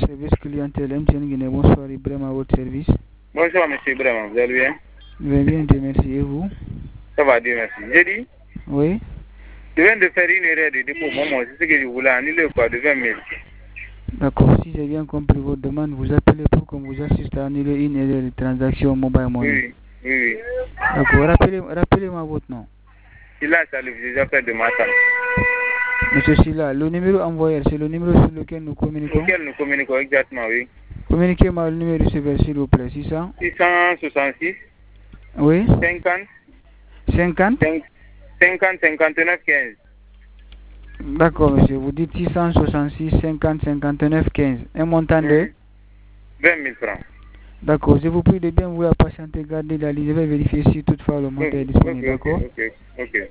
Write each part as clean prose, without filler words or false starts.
service clientèle MTN Guinée. Bonsoir Ibrahima à votre service. Bonsoir monsieur Ibrahima, vous allez bien? Je vais bien, Dieu merci. Et vous? Ça va, Dieu merci. J'ai dit, oui. Je viens de faire une erreur de dépôt. Maman, c'est ce que je voulais annuler quoi, de 20 000. D'accord, si j'ai bien compris votre demande, vous appelez pour qu'on vous assiste à annuler une erreur de transaction mobile money. Oui. D'accord, rappelez-moi votre nom. Silla Salif, je vous appelle de Matam. Monsieur Silla, le numéro envoyé, c'est le numéro sur lequel nous communiquons? Lequel nous communiquons exactement, oui. Communiquez-moi le numéro receveur, s'il vous plaît. 666. Oui. 50. 59 15. D'accord, monsieur. Vous dites 666 50 59 15. Un montant de 20 000 francs. D'accord. Je vous prie de bien vouloir patienter, garder la ligne. Je vais vérifier si toutefois le montant est disponible. D'accord. Ok.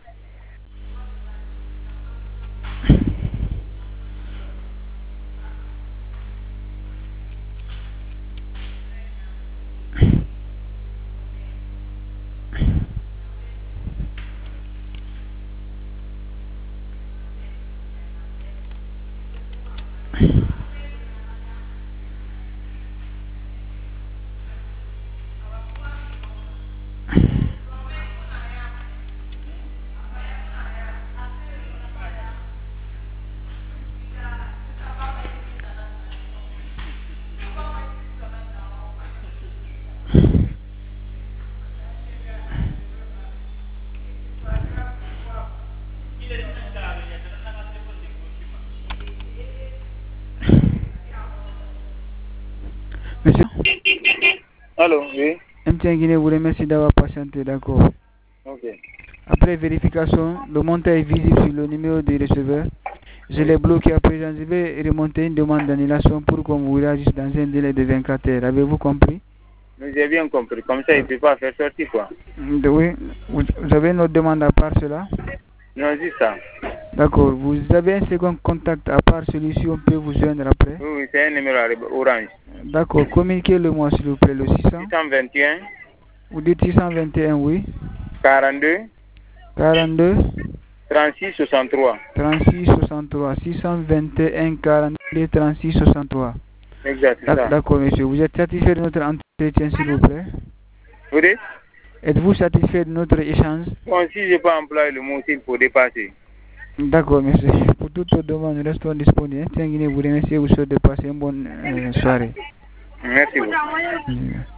Monsieur? Allô, oui. MTN Guinée vous remercie d'avoir patienté, d'accord. Ok. Après vérification, le montant est visible sur le numéro du receveur. Je l'ai bloqué à présent. Je vais remonter une demande d'annulation pour qu'on vous réagisse dans un délai de 24 heures. Avez-vous compris? J'ai bien compris. Comme ça, il ne peut pas faire sortir quoi. Oui. Vous avez une autre demande à part cela? Non, juste ça. D'accord. Vous avez un second contact à part celui-ci, on peut vous joindre après? Oui, c'est un numéro orange. D'accord. Communiquez-le-moi s'il vous plaît, le 600. 621. Vous dites 621, oui. 42. 36 63. 36 63. 621 42 36 63. Exact, c'est ça. D'accord, monsieur. Vous êtes satisfait de notre entretien, s'il vous plaît? Vous dites? Êtes-vous satisfait de notre échange? Bon, si je peux employer le mot, il faut dépasser. D'accord, monsieur. Pour toutes vos demandes, nous restons disponibles. Tiens, vous remercie et vous souhaite de passer une bonne soirée. Merci beaucoup.